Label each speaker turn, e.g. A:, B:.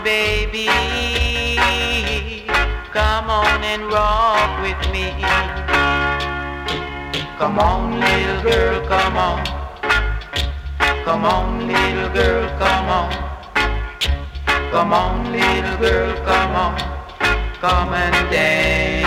A: baby, come on and rock with me. Come on, little girl, come on. Come on, little girl, come on. Come on, little girl, come on. Come and dance.